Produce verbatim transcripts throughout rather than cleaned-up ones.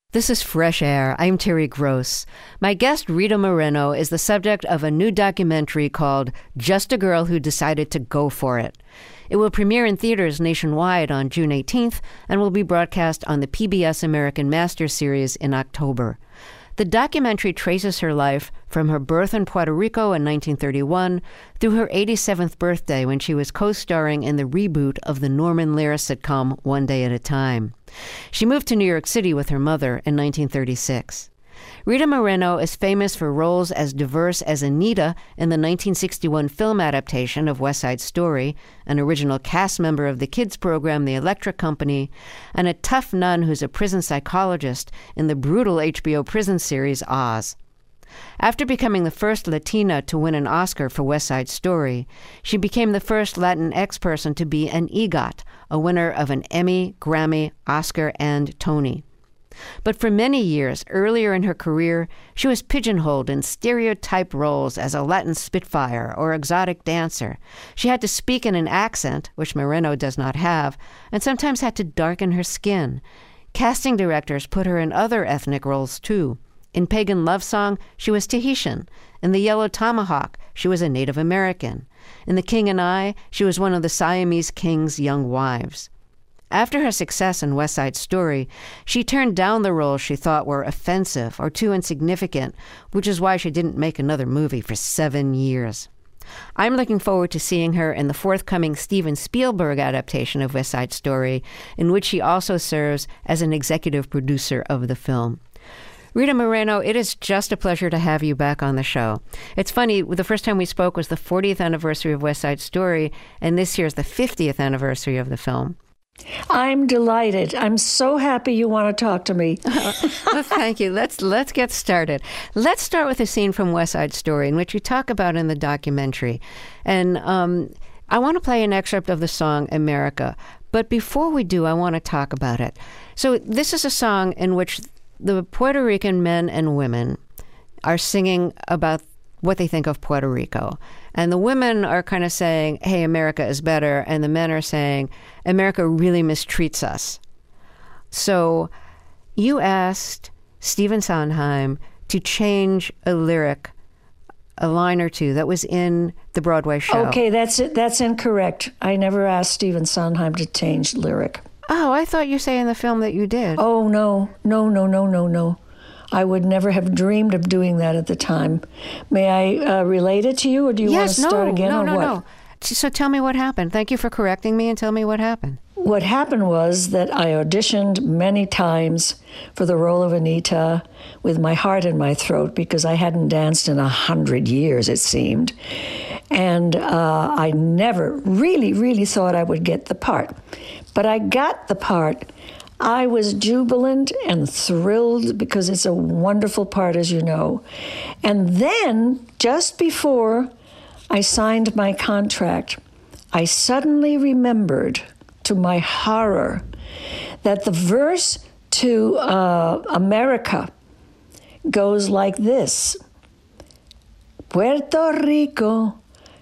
This is Fresh Air. I'm Terry Gross. My guest, Rita Moreno, is the subject of a new documentary called Just a Girl Who Decided to Go For It. It will premiere in theaters nationwide on June eighteenth and will be broadcast on the P B S American Masters series in October. The documentary traces her life from her birth in Puerto Rico in nineteen thirty-one through her eighty-seventh birthday when she was co-starring in the reboot of the Norman Lear sitcom One Day at a Time. She moved to New York City with her mother in nineteen thirty-six. Rita Moreno is famous for roles as diverse as Anita in the nineteen sixty-one film adaptation of West Side Story, an original cast member of the kids program The Electric Company, and a tough nun who's a prison psychologist in the brutal H B O prison series Oz. After becoming the first Latina to win an Oscar for West Side Story, she became the first Latinx person to be an EGOT, a winner of an Emmy, Grammy, Oscar, and Tony. But for many years, earlier in her career, she was pigeonholed in stereotype roles as a Latin spitfire or exotic dancer. She had to speak in an accent, which Moreno does not have, and sometimes had to darken her skin. Casting directors put her in other ethnic roles, too. In Pagan Love Song, she was Tahitian. In The Yellow Tomahawk, she was a Native American. In The King and I, she was one of the Siamese king's young wives. After her success in West Side Story, she turned down the roles she thought were offensive or too insignificant, which is why she didn't make another movie for seven years. I'm looking forward to seeing her in the forthcoming Steven Spielberg adaptation of West Side Story, in which she also serves as an executive producer of the film. Rita Moreno, it is just a pleasure to have you back on the show. It's funny, the first time we spoke was the fortieth anniversary of West Side Story, and this year's the fiftieth anniversary of the film. I'm delighted. I'm so happy you want to talk to me. Well, thank you. Let's let's get started. Let's start with a scene from West Side Story, in which you talk about in the documentary. And um, I want to play an excerpt of the song America. But before we do, I want to talk about it. So this is a song in which the Puerto Rican men and women are singing about what they think of Puerto Rico. And the women are kind of saying, hey, America is better. And the men are saying, America really mistreats us. So you asked Stephen Sondheim to change a lyric, a line or two that was in the Broadway show. Okay, that's it. That's incorrect. I never asked Stephen Sondheim to change lyric. Oh, I thought you say in the film that you did. Oh, no, no, no, no, no, no. I would never have dreamed of doing that at the time. May I uh, relate it to you, or do you yes, want to start no, again, no, or no, what? No. So tell me what happened. Thank you for correcting me, and tell me what happened. What happened was that I auditioned many times for the role of Anita with my heart in my throat because I hadn't danced in a hundred years, it seemed. And uh, I never really, really thought I would get the part. But I got the part. I was jubilant and thrilled because it's a wonderful part, as you know. And then, just before I signed my contract, I suddenly remembered, to my horror, that the verse to uh, America goes like this. Puerto Rico,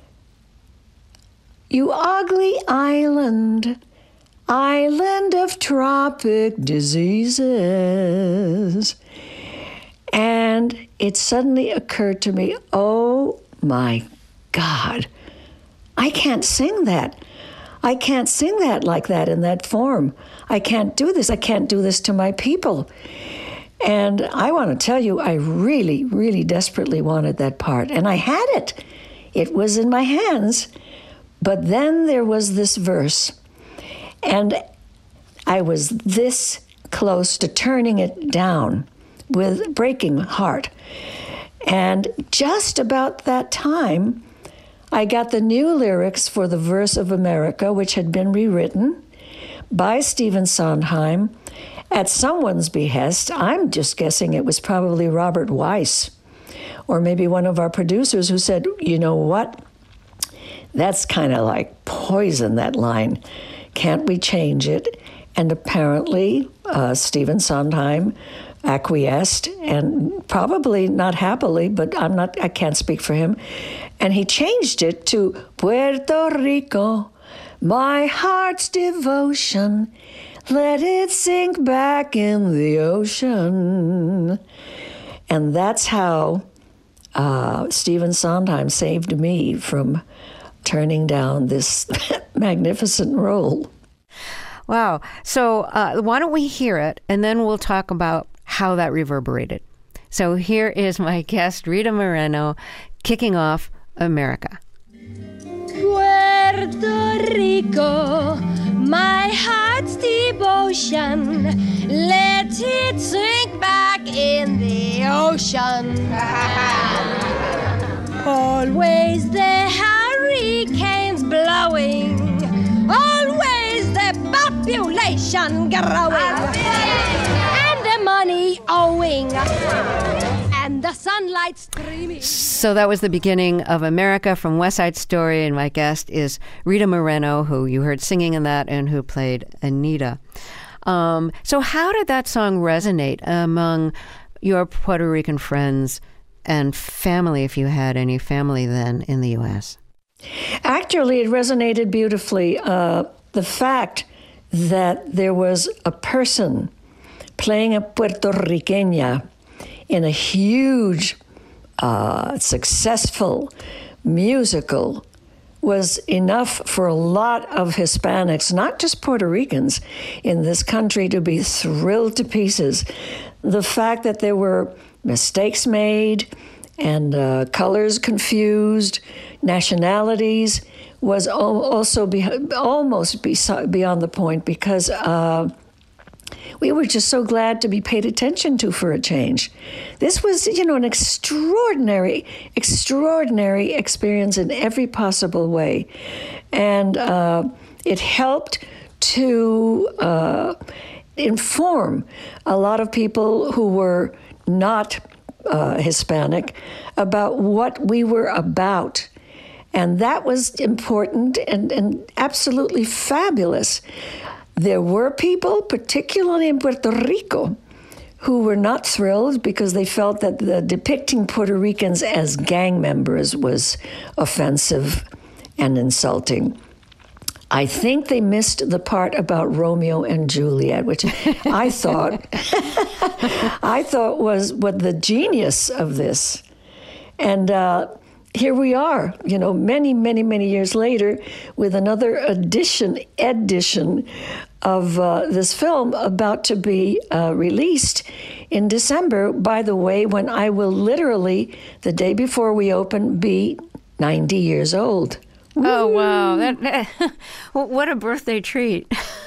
you ugly island, island of tropic diseases. And it suddenly occurred to me, oh my God, I can't sing that. I can't sing that like that in that form. I can't do this. I can't do this to my people. And I want to tell you, I really, really desperately wanted that part. And I had it. It was in my hands. But then there was this verse. And I was this close to turning it down with breaking heart. And just about that time, I got the new lyrics for the verse of America, which had been rewritten by Stephen Sondheim at someone's behest. I'm just guessing it was probably Robert Weiss, or maybe one of our producers who said, you know what? That's kind of like poison, that line. Can't we change it? And apparently, uh, Stephen Sondheim acquiesced, and probably not happily, but I'm not, I can't speak for him. And he changed it to Puerto Rico, my heart's devotion, let it sink back in the ocean. And that's how uh, Stephen Sondheim saved me from turning down this magnificent role. Wow. So uh, why don't we hear it, and then we'll talk about how that reverberated. So here is my guest, Rita Moreno, kicking off America. Puerto Rico, my heart's devotion, let it sink back in the ocean. Always the hurricanes blowing, always the population growing, and the money owing, and the sunlight streaming. So that was the beginning of America from West Side Story, and my guest is Rita Moreno, who you heard singing in that and who played Anita. Um, so how did that song resonate among your Puerto Rican friends and family, if you had any family then in the U S? Actually, it resonated beautifully. Uh, the fact that there was a person playing a Puerto Riqueña in a huge, uh, successful musical was enough for a lot of Hispanics, not just Puerto Ricans, in this country to be thrilled to pieces. The fact that there were mistakes made and uh, colors confused, nationalities, was al- also be- almost be- beyond the point, because uh, we were just so glad to be paid attention to for a change. This was, you know, an extraordinary, extraordinary experience in every possible way. And uh, it helped to uh, inform a lot of people who were not uh, Hispanic about what we were about. And that was important and, and absolutely fabulous. There were people, particularly in Puerto Rico, who were not thrilled because they felt that the depicting Puerto Ricans as gang members was offensive and insulting. I think they missed the part about Romeo and Juliet, which I thought I thought was what the genius of this. And uh, here we are, you know, many, many, many years later, with another edition, edition of uh, this film about to be uh, released in December, by the way, when I will literally, the day before we open, be ninety years old. Oh, wow. That, that, what a birthday treat.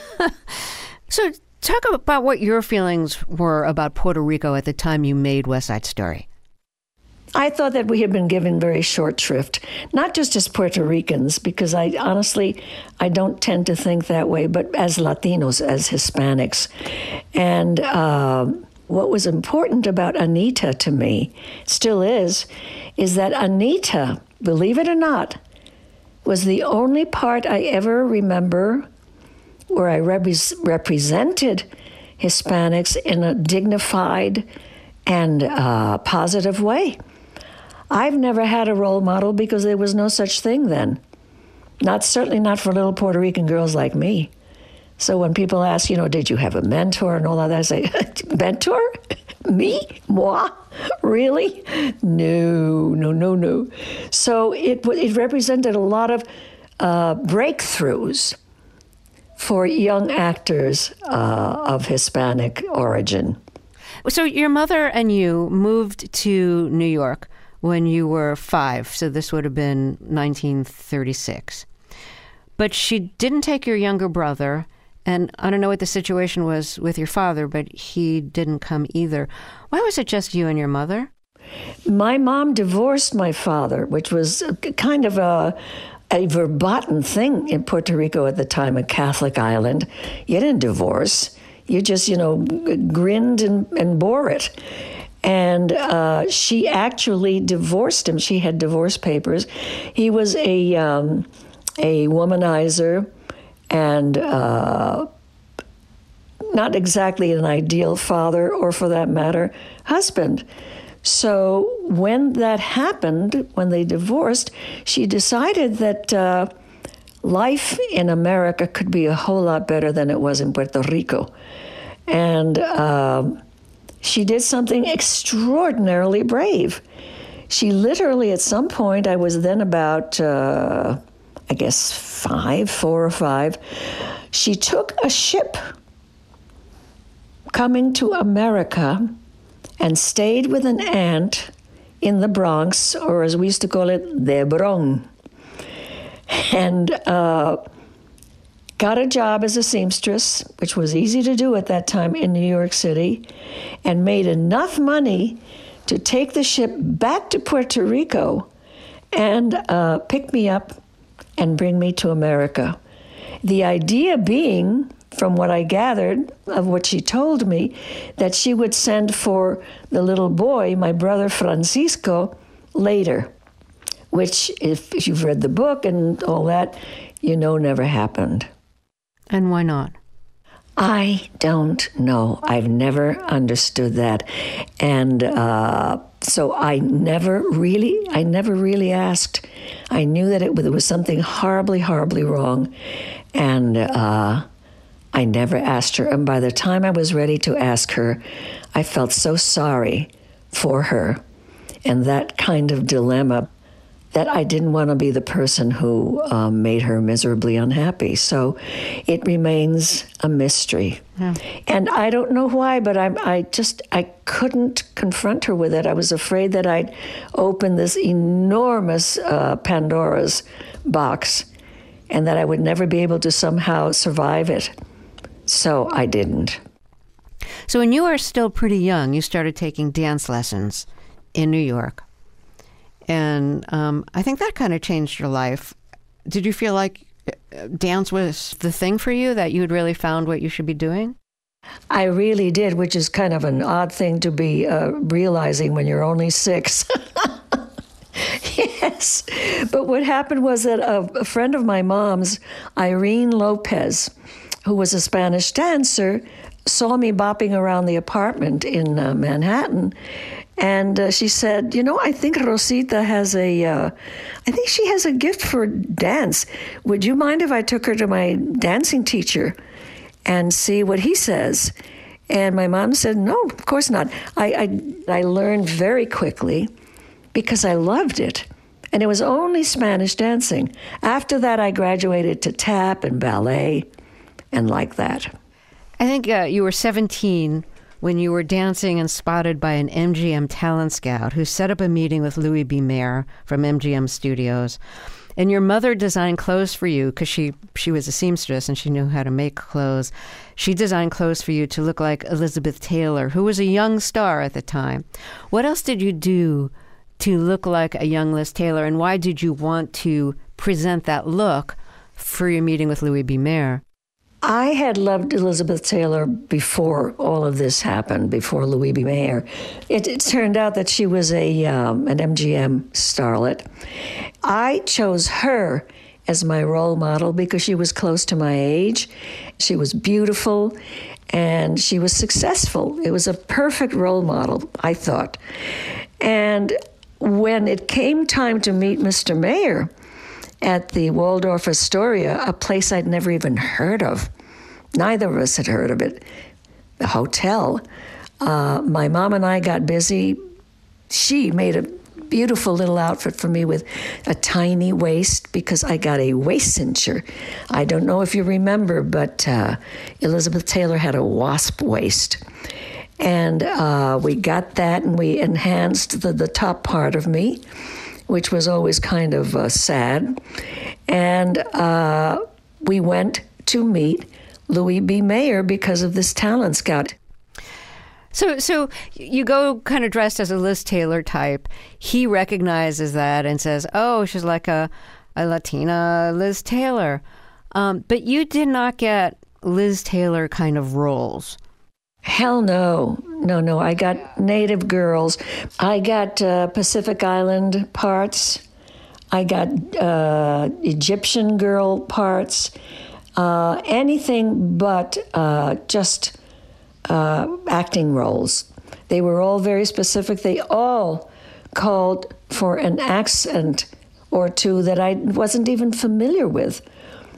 So talk about what your feelings were about Puerto Rico at the time you made West Side Story. I thought that we had been given very short shrift, not just as Puerto Ricans, because I honestly, I don't tend to think that way, but as Latinos, as Hispanics. And uh, what was important about Anita to me, still is, is that Anita, believe it or not, was the only part I ever remember where I rep- represented Hispanics in a dignified and uh, positive way. I've never had a role model because there was no such thing then. Not certainly not for little Puerto Rican girls like me. So when people ask, you know, did you have a mentor and all that, I say, mentor? Me? Moi? Really? No, no, no, no. So it it represented a lot of uh, breakthroughs for young actors uh, of Hispanic origin. So your mother and you moved to New York when you were five, so this would have been nineteen thirty-six. But she didn't take your younger brother, and I don't know what the situation was with your father, but he didn't come either. Why was it just you and your mother? My mom divorced my father, which was kind of a, a verboten thing in Puerto Rico at the time, a Catholic island. You didn't divorce. You just, you know, grinned and, and bore it. And uh, she actually divorced him. She had divorce papers. He was a um, a womanizer and uh, not exactly an ideal father, or for that matter, husband. So when that happened, when they divorced, she decided that uh, life in America could be a whole lot better than it was in Puerto Rico. And um, she did something extraordinarily brave. She literally, at some point, I was then about, uh, I guess, five, four or five, she took a ship coming to America and stayed with an aunt in the Bronx, or as we used to call it, the Bronx, and uh, got a job as a seamstress, which was easy to do at that time in New York City, and made enough money to take the ship back to Puerto Rico and uh, pick me up and bring me to America. The idea being, from what I gathered of what she told me, that she would send for the little boy, my brother Francisco, later, which, if you've read the book and all that, you know never happened. And why not? I don't know. I've never understood that. And uh, so I never really, I never really asked. I knew that it, there was something horribly, horribly wrong. And uh, I never asked her. And by the time I was ready to ask her, I felt so sorry for her and that kind of dilemma that I didn't want to be the person who um, made her miserably unhappy. So it remains a mystery. Yeah. And I don't know why, but I, I just, I couldn't confront her with it. I was afraid that I'd open this enormous uh, Pandora's box and that I would never be able to somehow survive it. So I didn't. So when you were still pretty young, you started taking dance lessons in New York. And um, I think that kind of changed your life. Did you feel like dance was the thing for you, that you had really found what you should be doing? I really did, which is kind of an odd thing to be uh, realizing when you're only six. Yes. But what happened was that a, a friend of my mom's, Irene Lopez, who was a Spanish dancer, saw me bopping around the apartment in uh, Manhattan. And uh, she said, you know, I think Rosita has a, uh, I think she has a gift for dance. Would you mind if I took her to my dancing teacher and see what he says? And my mom said, no, of course not. I, I, I learned very quickly because I loved it. And it was only Spanish dancing. After that, I graduated to tap and ballet and like that. I think uh, you were seventeen when you were dancing and spotted by an M G M talent scout who set up a meeting with Louis B. Mayer from M G M Studios. And your mother designed clothes for you because she, she was a seamstress and she knew how to make clothes. She designed clothes for you to look like Elizabeth Taylor, who was a young star at the time. What else did you do to look like a young Liz Taylor, and why did you want to present that look for your meeting with Louis B. Mayer? I had loved Elizabeth Taylor before all of this happened, before Louis B. Mayer. It, it turned out that she was a um, an M G M starlet. I chose her as my role model because she was close to my age. She was beautiful, and she was successful. It was a perfect role model, I thought. And when it came time to meet Mister Mayer at the Waldorf Astoria, a place I'd never even heard of. Neither of us had heard of it. The hotel. Uh, my mom and I got busy. She made a beautiful little outfit for me with a tiny waist because I got a waist cincher. I don't know if you remember, but uh, Elizabeth Taylor had a wasp waist. And uh, we got that and we enhanced the, the top part of me, which was always kind of uh, sad. And uh, we went to meet Louis B. Mayer because of this talent scout. So so you go kind of dressed as a Liz Taylor type. He recognizes that and says, oh, she's like a, a Latina Liz Taylor. Um, but you did not get Liz Taylor kind of roles. Hell no. No, no. I got native girls. I got uh, Pacific Island parts. I got uh, Egyptian girl parts. Uh, anything but uh, just uh, acting roles. They were all very specific. They all called for an accent or two that I wasn't even familiar with,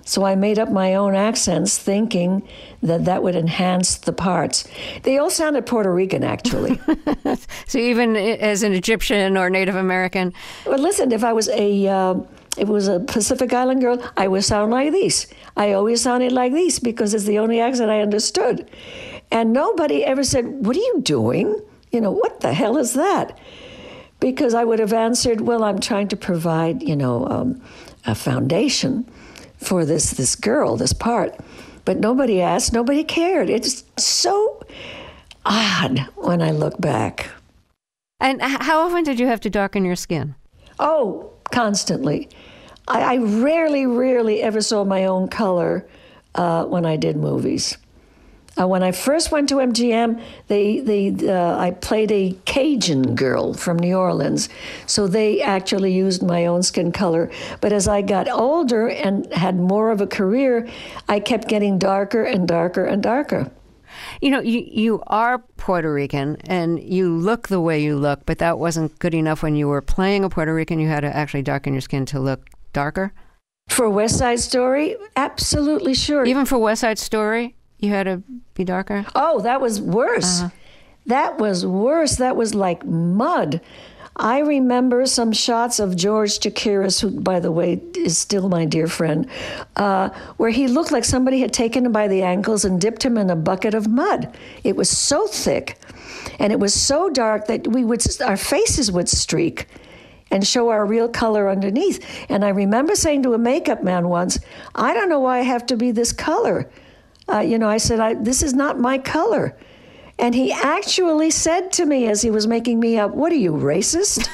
So I made up my own accents thinking that that would enhance the parts. They all sounded Puerto Rican, actually. So even as an Egyptian or Native American? Well, listen, if I was a, uh, if it was a Pacific Island girl, I would sound like this. I always sounded like this because it's the only accent I understood. And nobody ever said, what are you doing? You know, what the hell is that? Because I would have answered, well, I'm trying to provide, you know, um, a foundation for this this girl, this part. But nobody asked, nobody cared. It's so odd when I look back. And how often did you have to darken your skin? Oh, constantly. I, I rarely, rarely ever saw my own color uh, when I did movies. Uh, when I first went to M G M, they, they, uh, I played a Cajun girl from New Orleans, so they actually used my own skin color. But as I got older and had more of a career, I kept getting darker and darker and darker. You know, you, you are Puerto Rican, and you look the way you look, but that wasn't good enough when you were playing a Puerto Rican. You had to actually darken your skin to look darker? For West Side Story, absolutely sure. Even for West Side Story? You had to be darker? Oh, that was worse. Uh-huh. That was worse. That was like mud. I remember some shots of George Chakiris, who, by the way, is still my dear friend, uh, where he looked like somebody had taken him by the ankles and dipped him in a bucket of mud. It was so thick, and it was so dark that we would, our faces would streak and show our real color underneath. And I remember saying to a makeup man once, I don't know why I have to be this color. Uh, you know, I said, I, this is not my color. And he actually said to me as he was making me up, what are you, racist?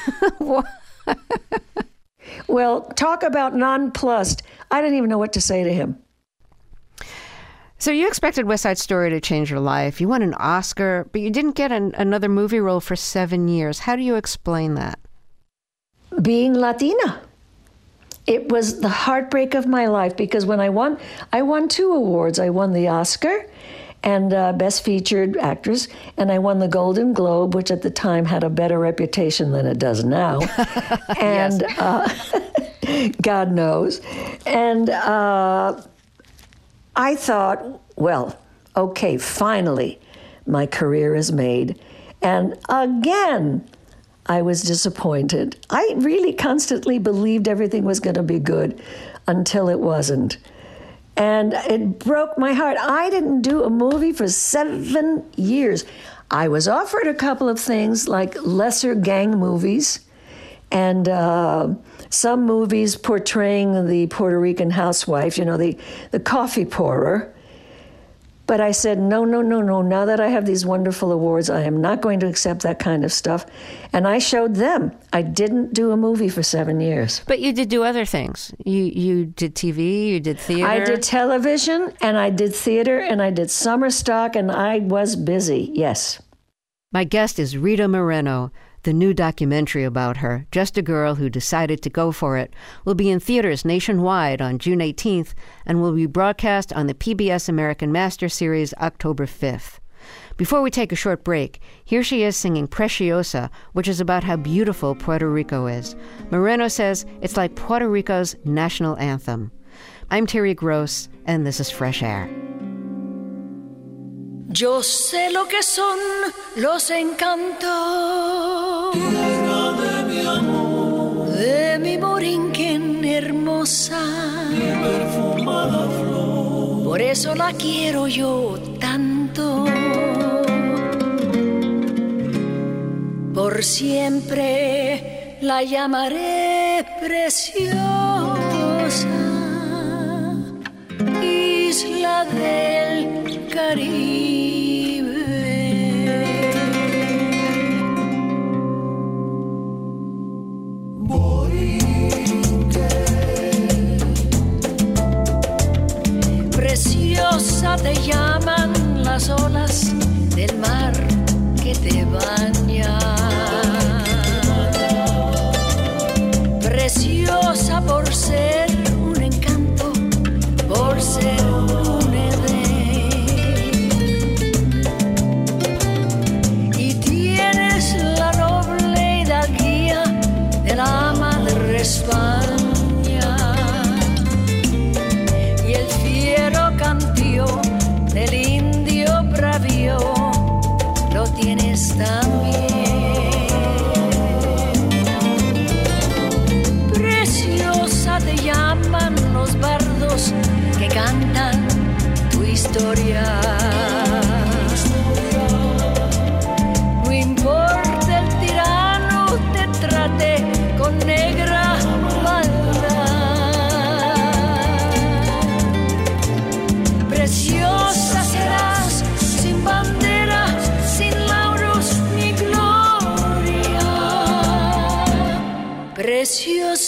Well, talk about nonplussed. I didn't even know what to say to him. So you expected West Side Story to change your life. You won an Oscar, but you didn't get an, another movie role for seven years. How do you explain that? Being Latina. It was the heartbreak of my life because when I won, I won two awards. I won the Oscar and uh, Best Featured Actress, and I won the Golden Globe, which at the time had a better reputation than it does now. And uh, God knows. And uh, I thought, well, okay, finally, my career is made. And again, I was disappointed. I really constantly believed everything was going to be good until it wasn't. And it broke my heart. I didn't do a movie for seven years. I was offered a couple of things like lesser gang movies and uh, some movies portraying the Puerto Rican housewife, you know, the, the coffee pourer. But I said, no, no, no, no. Now that I have these wonderful awards, I am not going to accept that kind of stuff. And I showed them. I didn't do a movie for seven years. But you did do other things. You you did T V, you did theater. I did television, and I did theater, and I did summer stock, and I was busy, yes. My guest is Rita Moreno. The new documentary about her, Just a Girl Who Decided to Go For It, will be in theaters nationwide on June eighteenth and will be broadcast on the P B S American Master Series October fifth. Before we take a short break, here she is singing Preciosa, which is about how beautiful Puerto Rico is. Moreno says it's like Puerto Rico's national anthem. I'm Terry Gross, and this is Fresh Air. Yo sé lo que son los encantos tierra de mi amor, de mi Borinquen hermosa, mi perfumada flor. Por eso la quiero yo tanto. Por siempre la llamaré preciosa, isla del Caribe. Preciosa te llaman las olas del mar que te baña. Preciosa por ser un encanto, por ser un edén.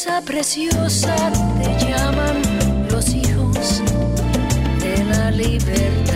Princesa preciosa, te llaman los hijos de la libertad.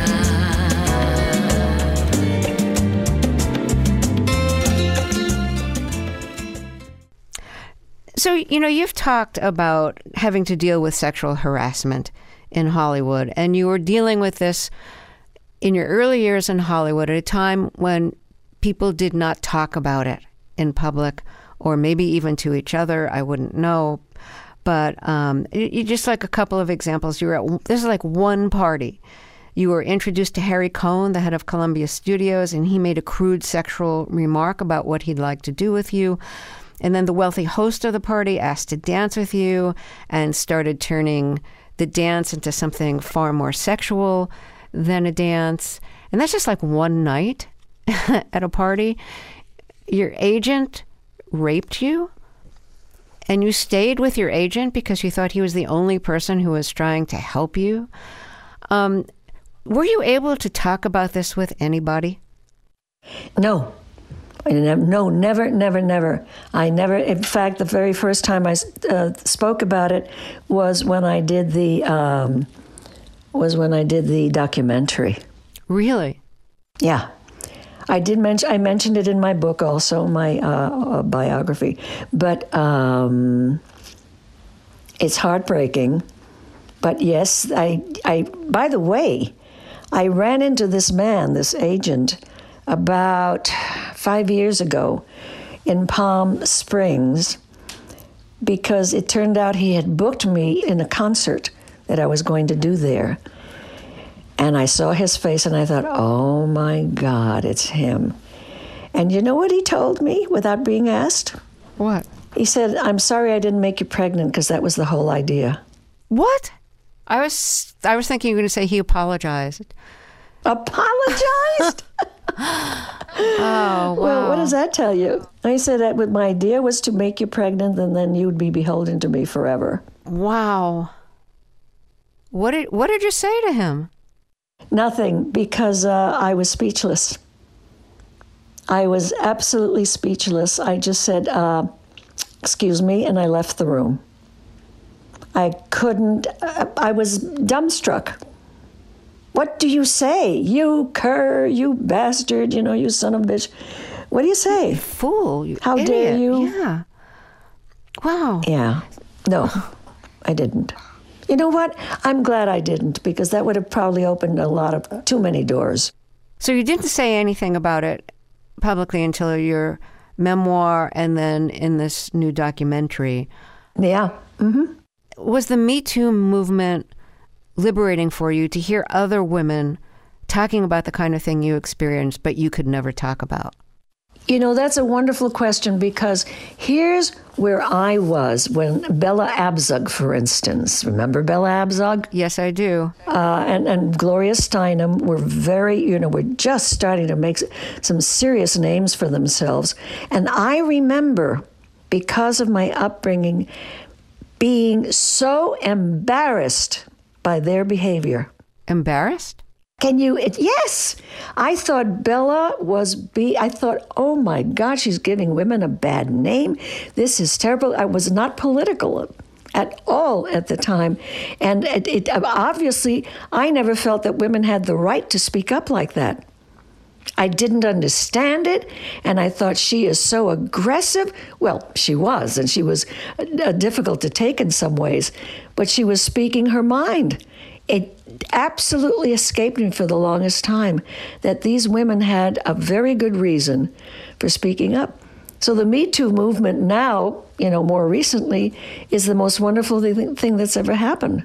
So, you know, you've talked about having to deal with sexual harassment in Hollywood, and you were dealing with this in your early years in Hollywood at a time when people did not talk about it in public, or maybe even to each other. I wouldn't know. But um, you just like a couple of examples. You were at, this is like one party. You were introduced to Harry Cohn, the head of Columbia Studios, and he made a crude sexual remark about what he'd like to do with you. And then the wealthy host of the party asked to dance with you and started turning the dance into something far more sexual than a dance. And that's just like one night at a party. Your agent raped you, and you stayed with your agent because you thought he was the only person who was trying to help you. Um, were you able to talk about this with anybody? No. I never, no, never, never, never. I never, in fact, the very first time I uh, spoke about it was when I did the, um, was when I did the documentary. Really? Yeah. I did mention, I mentioned it in my book also, my uh, biography, but um, it's heartbreaking. But yes, I, I, by the way, I ran into this man, this agent, about five years ago in Palm Springs, because it turned out he had booked me in a concert that I was going to do there. And I saw his face and I thought, oh my God, it's him. And you know what he told me without being asked? What? He said, I'm sorry I didn't make you pregnant, because that was the whole idea. What? I was I was thinking you were going to say he apologized. Apologized? Oh, wow. Well, what does that tell you? I said that with my idea was to make you pregnant, and then you'd be beholden to me forever. Wow. What did what did you say to him? Nothing, because uh, I was speechless. I was absolutely speechless. I just said, uh, excuse me, and I left the room. I couldn't, uh, I was dumbstruck. What do you say? You cur, you bastard, you know, you son of a bitch. What do you say? You fool. You How idiot. dare you? Yeah. Wow. Yeah. No, I didn't. You know what? I'm glad I didn't, because that would have probably opened a lot of, too many doors. So you didn't say anything about it publicly until your memoir and then in this new documentary. Yeah. Mm-hmm. Was the Me Too movement liberating for you to hear other women talking about the kind of thing you experienced, but you could never talk about? You know, that's a wonderful question, because here's where I was when Bella Abzug, for instance, remember Bella Abzug? Yes, I do. Uh, and, and Gloria Steinem were very, you know, were just starting to make some serious names for themselves. And I remember, because of my upbringing, being so embarrassed by their behavior. Embarrassed? Can you? It, yes. I thought Bella was be. I thought, oh my God, she's giving women a bad name. This is terrible. I was not political at all at the time. And it, it obviously, I never felt that women had the right to speak up like that. I didn't understand it, and I thought, she is so aggressive. Well, she was, and she was uh, difficult to take in some ways, but she was speaking her mind. It absolutely escaped me for the longest time that these women had a very good reason for speaking up. So the Me Too movement now, you know, more recently, is the most wonderful thing that's ever happened,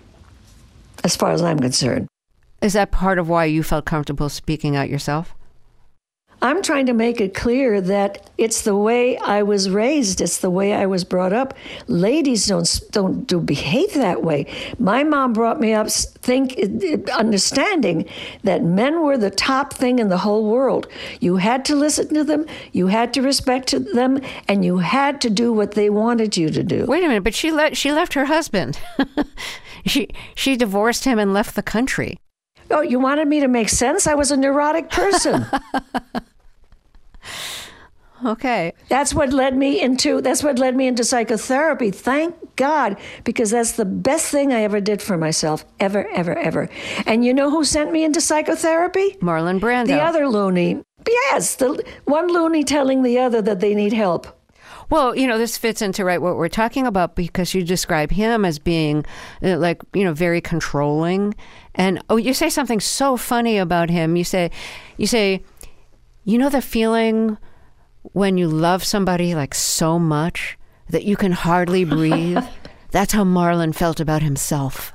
as far as I'm concerned. Is that part of why you felt comfortable speaking out yourself? I'm trying to make it clear that it's the way I was raised. It's the way I was brought up. Ladies don't don't do behave that way. My mom brought me up think understanding that men were the top thing in the whole world. You had to listen to them, you had to respect them, and you had to do what they wanted you to do. Wait a minute, but she let she left her husband. she she divorced him and left the country. Oh, you wanted me to make sense? I was a neurotic person. okay. That's what led me into that's what led me into psychotherapy. Thank God, because that's the best thing I ever did for myself, ever, ever, ever. And you know who sent me into psychotherapy? Marlon Brando. The other loony. Yes, the one loony telling the other that they need help. Well, you know, this fits into right what we're talking about, because you describe him as being uh, like, you know, very controlling. And oh, you say something so funny about him. You say, you say, you know, the feeling when you love somebody like so much that you can hardly breathe. That's how Marlon felt about himself.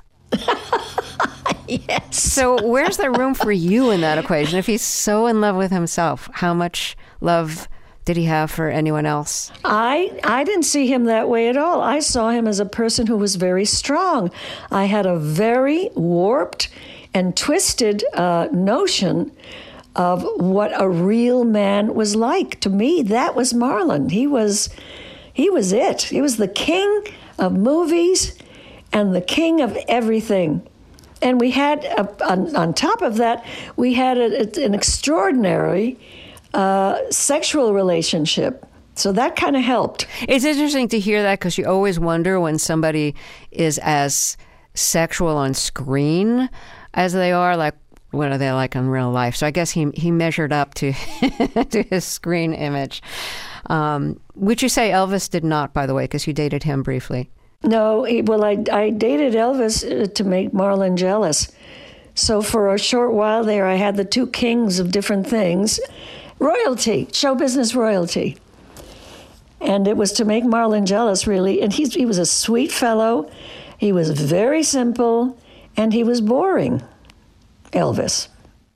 Yes. So where's the room for you in that equation? If he's so in love with himself, how much love did he have for anyone else? I I didn't see him that way at all. I saw him as a person who was very strong. I had a very warped and twisted uh, notion of what a real man was like. To me, that was Marlon. He was, he was it. He was the king of movies and the king of everything. And we had, a, on, on top of that, we had a, an extraordinary uh, sexual relationship. So that kind of helped. It's interesting to hear that, because you always wonder when somebody is as sexual on screen as they are, like, what are they like in real life? So I guess he he measured up to to his screen image. Um, would you say Elvis did not, by the way, because you dated him briefly? No, he, well, I, I dated Elvis uh, to make Marlon jealous. So for a short while there, I had the two kings of different things. Royalty, show business royalty. And it was to make Marlon jealous, really. And he's, he was a sweet fellow. He was very simple, and he was boring, Elvis.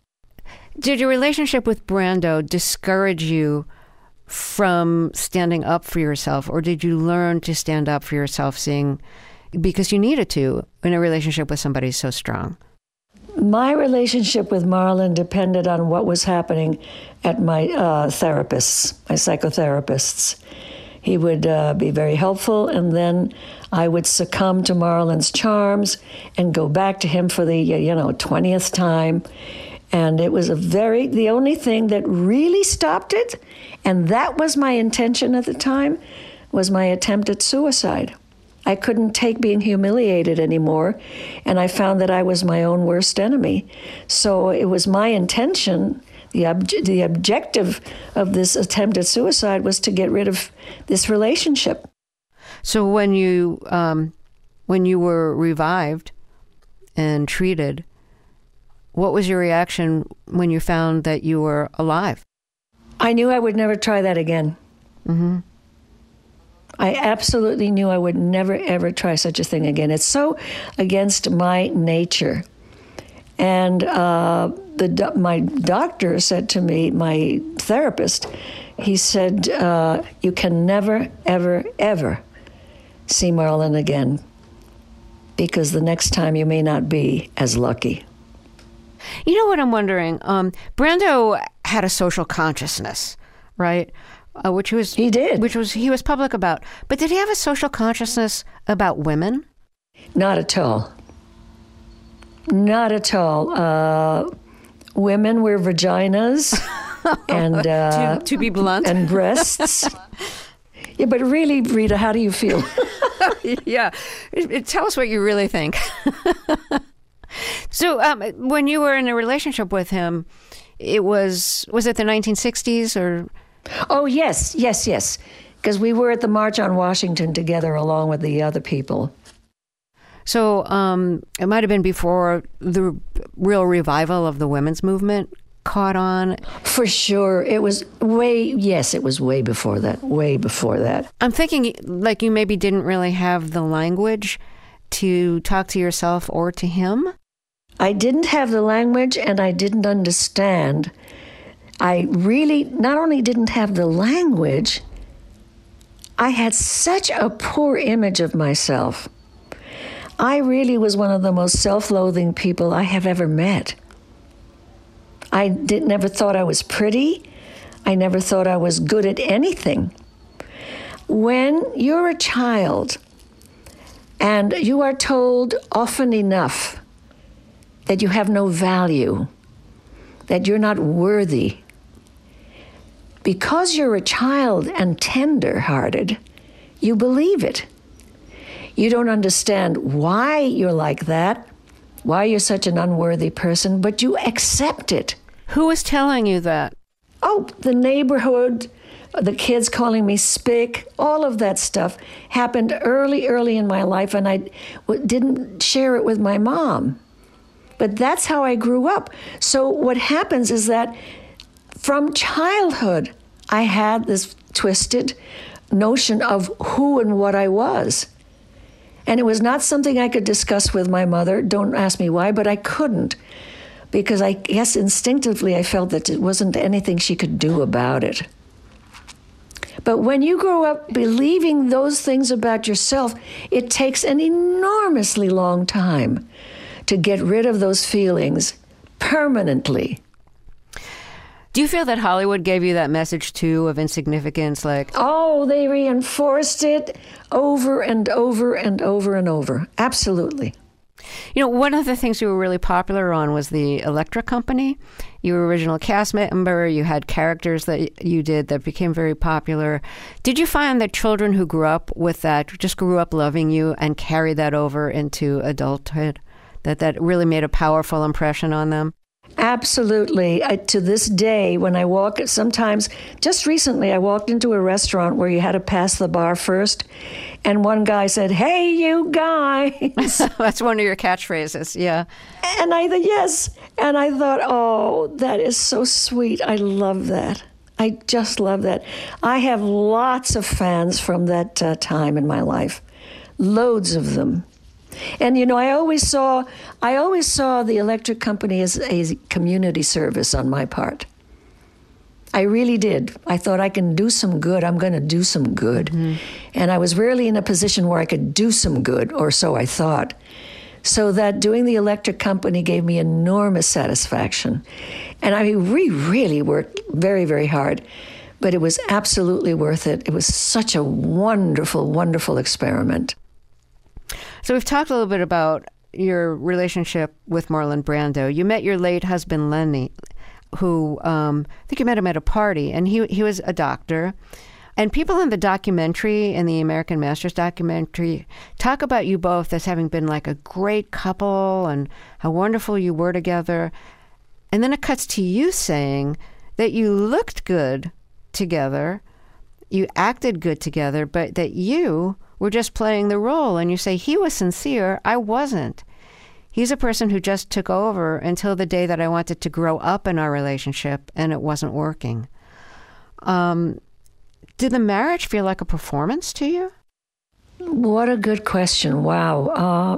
Did your relationship with Brando discourage you from standing up for yourself, or did you learn to stand up for yourself, seeing, because you needed to in a relationship with somebody so strong? My relationship with Marlon depended on what was happening at my uh, therapists, my psychotherapists. He would uh, be very helpful, and then I would succumb to Marlon's charms and go back to him for the, you know, twentieth time. And it was a very, the only thing that really stopped it, and that was my intention at the time, was my attempt at suicide. I couldn't take being humiliated anymore, and I found that I was my own worst enemy. So it was my intention, the, ob- the objective of this attempt at suicide was to get rid of this relationship. So when you um, when you were revived and treated, what was your reaction when you found that you were alive? I knew I would never try that again. Mm-hmm. I absolutely knew I would never, ever try such a thing again. It's so against my nature. And uh, the do- my doctor said to me, my therapist, he said, uh, you can never, ever, ever see Marlon again, because the next time you may not be as lucky. You know what I'm wondering? Um, Brando had a social consciousness, right? Uh, which was He did. which was he was public about. But did he have a social consciousness about women? Not at all. Not at all. Uh, women wear vaginas and uh, to, to be blunt, and breasts. Yeah, but really, Rita, how do you feel? yeah, it, it, tell us what you really think. So, um, when you were in a relationship with him, it was was it the nineteen sixties or? Oh yes, yes, yes. Because we were at the March on Washington together, along with the other people. So um, it might have been before the real revival of the women's movement caught on. For sure. It was way, yes, it was way before that, way before that. I'm thinking like you maybe didn't really have the language to talk to yourself or to him. I didn't have the language, and I didn't understand. I really not only didn't have the language, I had such a poor image of myself. I really was one of the most self-loathing people I have ever met. I did, never thought I was pretty. I never thought I was good at anything. When you're a child and you are told often enough that you have no value, that you're not worthy, because you're a child and tender-hearted, you believe it. You don't understand why you're like that, why you're such an unworthy person, but you accept it. Who was telling you that? Oh, the neighborhood, the kids calling me spick, all of that stuff happened early, early in my life, and I w- didn't share it with my mom. But that's how I grew up. So what happens is that from childhood, I had this twisted notion of who and what I was. And it was not something I could discuss with my mother. Don't ask me why, but I couldn't. Because I guess instinctively I felt that it wasn't anything she could do about it. But when you grow up believing those things about yourself, it takes an enormously long time to get rid of those feelings permanently. Do you feel that Hollywood gave you that message, too, of insignificance? Like, oh, they reinforced it over and over and over and over. Absolutely. You know, one of the things you were really popular on was the Electric Company. You were original cast member. You had characters that you did that became very popular. Did you find that children who grew up with that just grew up loving you and carried that over into adulthood? That that really made a powerful impression on them? Absolutely. I, to this day, when I walk, sometimes, just recently, I walked into a restaurant where you had to pass the bar first, and one guy said, "Hey, you guys." That's one of your catchphrases, yeah. And I thought, yes. And I thought, oh, that is so sweet. I love that. I just love that. I have lots of fans from that uh, time in my life, loads of them. And, you know, I always saw, I always saw the Electric Company as a community service on my part. I really did. I thought I can do some good. I'm going to do some good. Mm-hmm. And I was rarely in a position where I could do some good, or so I thought. So that doing the Electric Company gave me enormous satisfaction. And I mean, we really worked very, very hard. But it was absolutely worth it. It was such a wonderful, wonderful experiment. So we've talked a little bit about your relationship with Marlon Brando. You met your late husband, Lenny, who um, I think you met him at a party, and he he was a doctor. And people in the documentary, in the American Masters documentary, talk about you both as having been like a great couple and how wonderful you were together. And then it cuts to you saying that you looked good together, you acted good together, but that you were just playing the role. And you say, he was sincere, I wasn't. He's a person who just took over until the day that I wanted to grow up in our relationship and it wasn't working. Um, did the marriage feel like a performance to you? What a good question. Wow. Uh,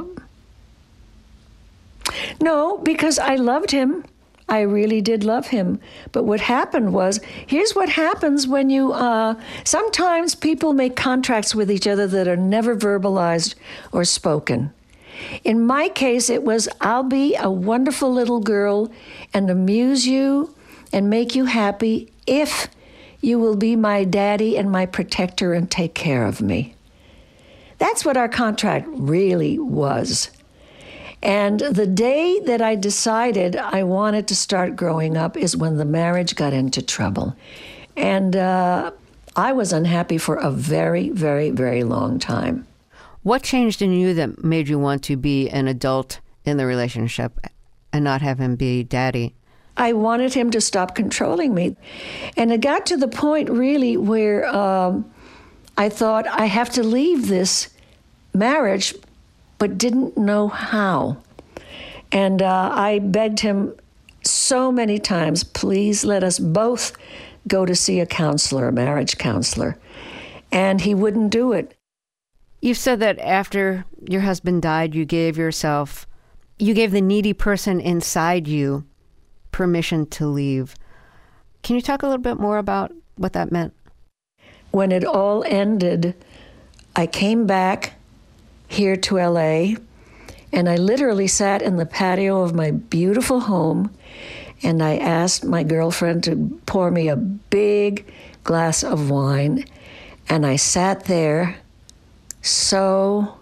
no, because I loved him. I really did love him. But what happened was, here's what happens when you, uh, sometimes people make contracts with each other that are never verbalized or spoken. In my case, it was, I'll be a wonderful little girl and amuse you and make you happy if you will be my daddy and my protector and take care of me. That's what our contract really was. And the day that I decided I wanted to start growing up is when the marriage got into trouble. And uh, I was unhappy for a very, very, very long time. What changed in you that made you want to be an adult in the relationship and not have him be daddy? I wanted him to stop controlling me. And it got to the point, really, where um, I thought, I have to leave this marriage, but didn't know how. And uh, I begged him so many times, please let us both go to see a counselor, a marriage counselor. And he wouldn't do it. You've said that after your husband died, you gave yourself, you gave the needy person inside you permission to leave. Can you talk a little bit more about what that meant? When it all ended, I came back here to L A, and I literally sat in the patio of my beautiful home, and I asked my girlfriend to pour me a big glass of wine, and I sat there so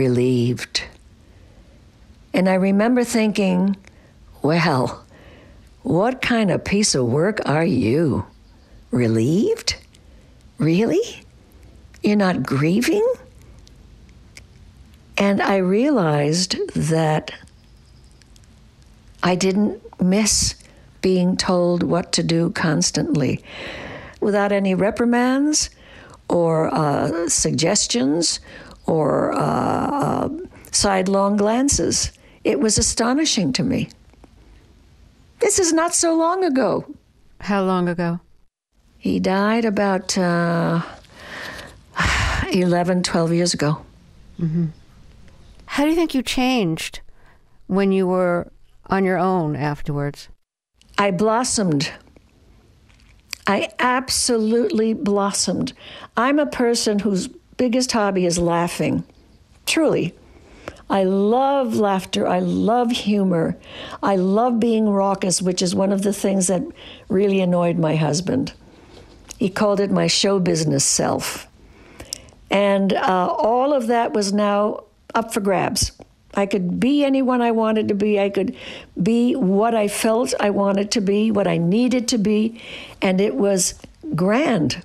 relieved. And I remember thinking, well, what kind of piece of work are you? Relieved? Really? You're not grieving? And I realized that I didn't miss being told what to do constantly without any reprimands or uh, suggestions or uh, uh, sidelong glances. It was astonishing to me. This is not so long ago. How long ago? He died about uh, eleven, twelve years ago. Mm-hmm. How do you think you changed when you were on your own afterwards? I blossomed. I absolutely blossomed. I'm a person whose biggest hobby is laughing. Truly. I love laughter. I love humor. I love being raucous, which is one of the things that really annoyed my husband. He called it my show business self. And uh, all of that was now up for grabs. I could be anyone I wanted to be. I could be what I felt I wanted to be, what I needed to be, and it was grand.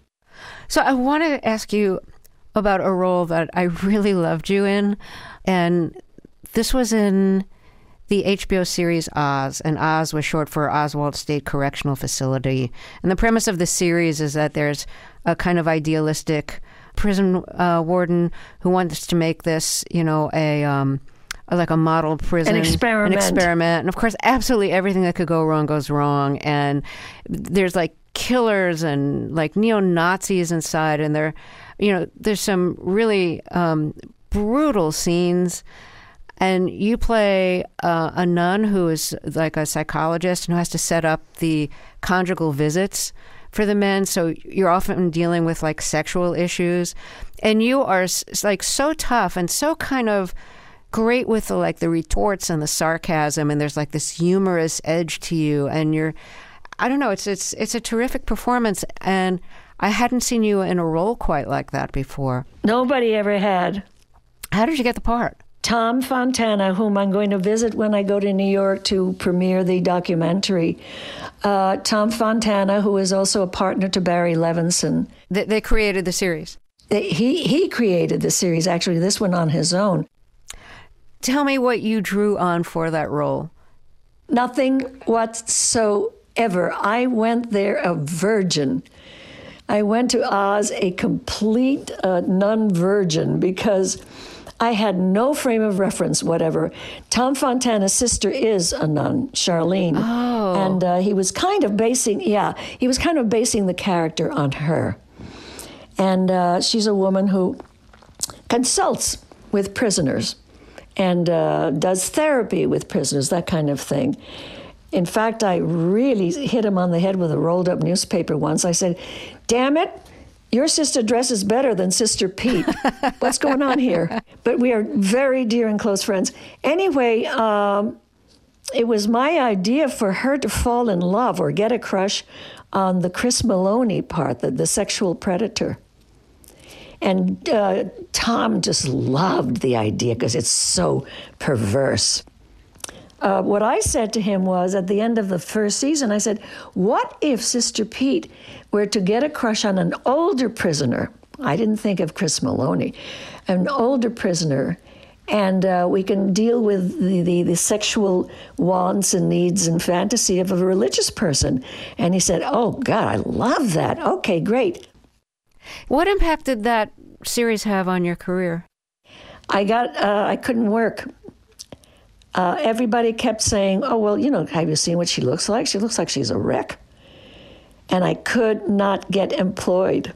So I want to ask you about a role that I really loved you in, and this was in the H B O series Oz, and Oz was short for Oswald State Correctional Facility. And the premise of the series is that there's a kind of idealistic prison uh, warden who wants to make this, you know, a um, like a model prison, an experiment, an experiment, and of course, absolutely everything that could go wrong goes wrong. And there's like killers and like neo-Nazis inside, and there, you know, there's some really um, brutal scenes. And you play uh, a nun who is like a psychologist and who has to set up the conjugal visits for the men. So you're often dealing with like sexual issues, and you are like so tough and so kind of great with the, like the retorts and the sarcasm, and there's like this humorous edge to you, and you're, I don't know, it's it's it's a terrific performance, and I hadn't seen you in a role quite like that before. Nobody ever had. How did you get the part? Tom Fontana, whom I'm going to visit when I go to New York to premiere the documentary. Uh, Tom Fontana, who is also a partner to Barry Levinson. They, they created the series. They, he, he created the series, actually, this one on his own. Tell me what you drew on for that role. Nothing whatsoever. I went there a virgin. I went to Oz a complete uh, non-virgin because I had no frame of reference whatever. Tom Fontana's sister is a nun, Charlene. Oh. And uh, he was kind of basing, yeah, he was kind of basing the character on her. And uh, she's a woman who consults with prisoners and uh, does therapy with prisoners, that kind of thing. In fact, I really hit him on the head with a rolled up newspaper once. I said, damn it, your sister dresses better than Sister Pete. What's going on here? But we are very dear and close friends. Anyway, um, it was my idea for her to fall in love or get a crush on the Chris Maloney part, the, the sexual predator. And uh, Tom just loved the idea because it's so perverse. Uh, what I said to him was, at the end of the first season, I said, what if Sister Pete were to get a crush on an older prisoner? I didn't think of Chris Maloney. An older prisoner, and uh, we can deal with the, the, the sexual wants and needs and fantasy of a religious person. And he said, oh, God, I love that. Okay, great. What impact did that series have on your career? I got, uh, I couldn't work. Uh, everybody kept saying, oh, well, you know, have you seen what she looks like? She looks like she's a wreck. And I could not get employed.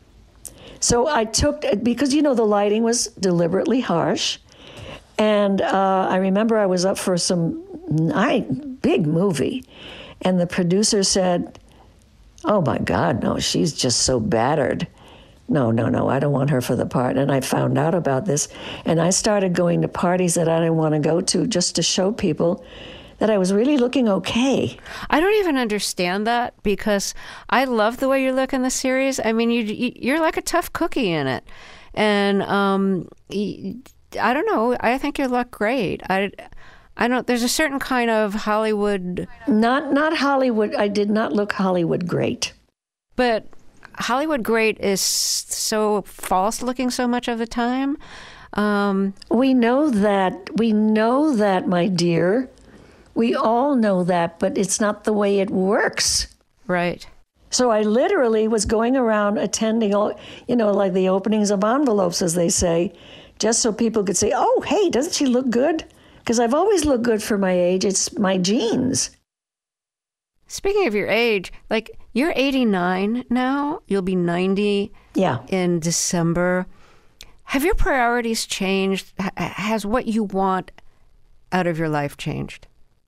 So I took, because, you know, the lighting was deliberately harsh. And uh, I remember I was up for some I, big movie. And the producer said, oh, my God, no, she's just so battered. No, no, no, I don't want her for the part. And I found out about this, and I started going to parties that I didn't want to go to just to show people that I was really looking okay. I don't even understand that, because I love the way you look in the series. I mean, you, you you're like a tough cookie in it. And um, I don't know, I think you look great. I, I don't, there's a certain kind of Hollywood. Not not Hollywood. I did not look Hollywood great. But Hollywood great is so false looking so much of the time. Um, we know that. We know that, my dear. We all know that, but it's not the way it works. Right. So I literally was going around attending all, you know, like the openings of envelopes, as they say, just so people could say, oh, hey, doesn't she look good? Because I've always looked good for my age. It's my genes. Speaking of your age, like, you're eighty-nine now. You'll be ninety yeah. in December. Have your priorities changed? H- has what you want out of your life changed?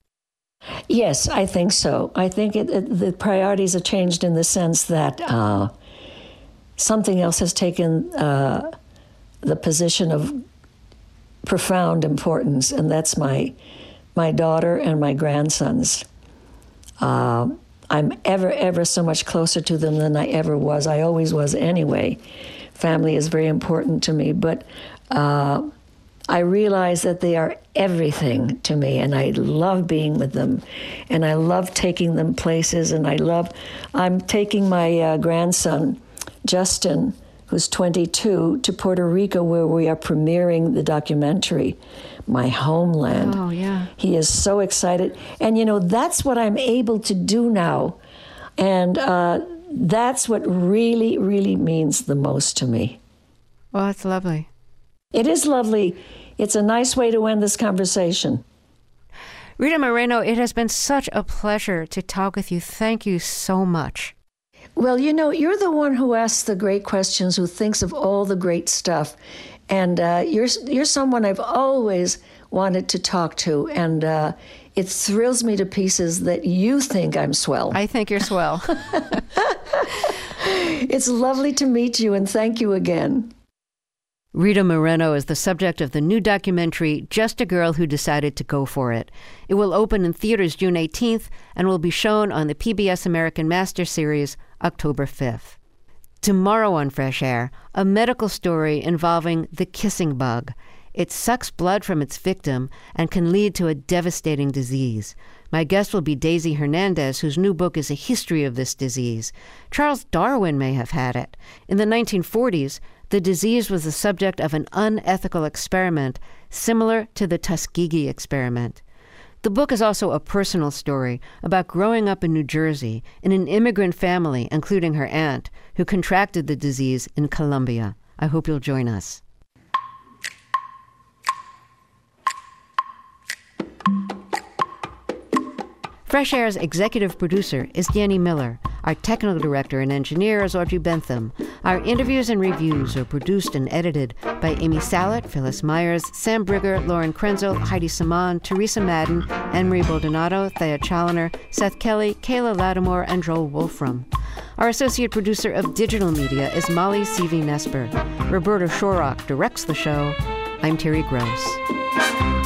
Yes, I think so. I think it, it, the priorities have changed in the sense that uh, something else has taken uh, the position of profound importance, and that's my my daughter and my grandsons. Uh, I'm ever, ever so much closer to them than I ever was. I always was anyway. Family is very important to me, but uh, I realize that they are everything to me, and I love being with them, and I love taking them places, and I love, I'm taking my uh, grandson, Justin, who's twenty-two, to Puerto Rico, where we are premiering the documentary, My Homeland. Oh, yeah. He is so excited. And, you know, that's what I'm able to do now. And uh, that's what really, really means the most to me. Well, that's lovely. It is lovely. It's a nice way to end this conversation. Rita Moreno, it has been such a pleasure to talk with you. Thank you so much. Well, you know, you're the one who asks the great questions, who thinks of all the great stuff. And uh, you're you're someone I've always wanted to talk to. And uh, it thrills me to pieces that you think I'm swell. I think you're swell. It's lovely to meet you, and thank you again. Rita Moreno is the subject of the new documentary, Just a Girl Who Decided to Go For It. It will open in theaters June eighteenth and will be shown on the P B S American Master Series October fifth. Tomorrow on Fresh Air, a medical story involving the kissing bug. It sucks blood from its victim and can lead to a devastating disease. My guest will be Daisy Hernandez, whose new book is a history of this disease. Charles Darwin may have had it. In the nineteen forties, the disease was the subject of an unethical experiment similar to the Tuskegee experiment. The book is also a personal story about growing up in New Jersey in an immigrant family, including her aunt, who contracted the disease in Colombia. I hope you'll join us. Fresh Air's executive producer is Danny Miller. Our technical director and engineer is Audrey Bentham. Our interviews and reviews are produced and edited by Amy Salet, Phyllis Myers, Sam Brigger, Lauren Krenzel, Heidi Saman, Teresa Madden, Anne-Marie Baldonado, Thea Challoner, Seth Kelly, Kayla Lattimore, and Joel Wolfram. Our associate producer of digital media is Molly Seavey Nesper. Roberta Shorrock directs the show. I'm Terry Gross.